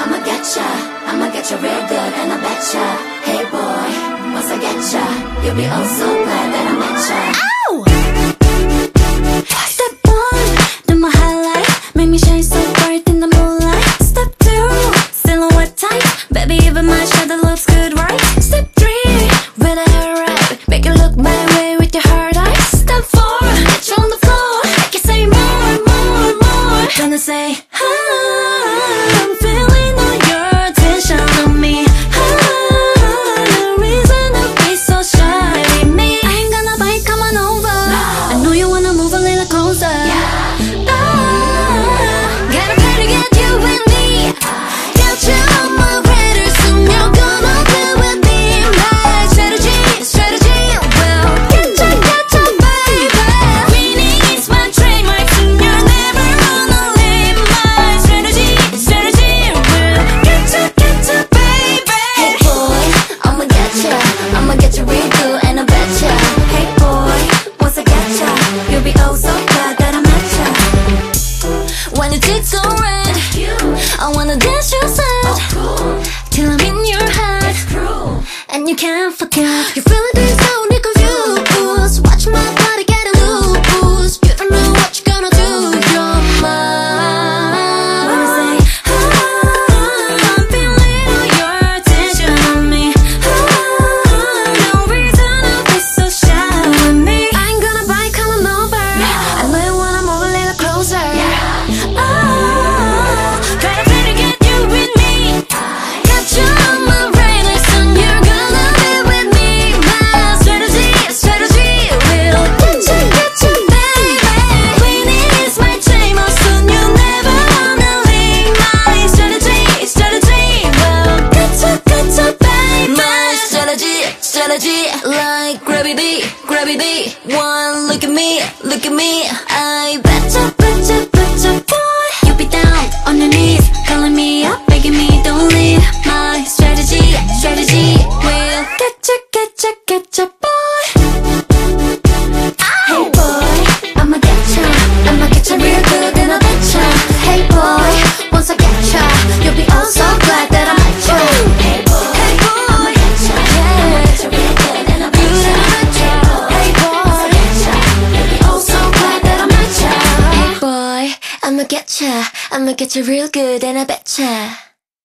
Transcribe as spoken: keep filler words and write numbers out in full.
I'ma getcha, I'ma get you real good and I betcha. Hey boy, once I getcha, you'll be oh so glad that I met ya. Ow! Step one, do my highlight, make me shine so bright in the moonlight. Step two, silhouette tight, baby even my shadow looks good, right? Step three, with a hair right, make it look my way with your hard eyes. Step four, get you on the floor, I can say more, more, more. Gonna say, ah, I'm feeling all your attention on me. Ah, no reason to be so shy with me. I ain't gonna bite, come on over. No. I know you wanna move a little closer. Yeah. Ah, gotta pay to get you with me. Got you on my radar, soon you're gonna be with me. My strategy, strategy will get you, get you, baby. Winning is my trademark, soon you're never gonna leave. My strategy, strategy will get you, get you, baby. Hey boy, I'ma get ya, I'ma get you real good and I betcha. Hey boy, once I get ya, you'll be oh so glad that I met ya. When it takes so red, I wanna dance your side till I'm in your head, and you can't forget. You feel like this, so need confused. Watch my body get loose. You don't know what you're gonna do. You're mine. When I say, ah, I'm feeling all your attention on me. Ah, no reason to be so shy with me. I ain't gonna bite, come on over. I know you wanna move a little closer. Ah, gotta pay to get you with me. Got you on my radar, soon you're gonna be with me. My strategy, strategy will get you, get you, baby. Winning is my dream, oh soon you'll never wanna leave. My strategy, strategy will get you, get you, baby. My strategy, strategy like gravity, gravity. One look at me, look at me. I betcha, betcha, betcha, boy. You be down on your knees, calling me up, begging me don't leave. My strategy, strategy will get you, get you, get you, boy. Hey boy, I'ma get ya, I'ma get ya real good and I betcha. Hey boy, once I get ya, you'll be oh so glad that I met ya. Hey boy, hey boy, I'ma get ya, yeah. I'ma get ya real good and I betcha. Hey boy, once I get ya, you'll be oh so glad that I met ya. Hey boy, I'ma get ya, I'ma get ya real good and I betcha.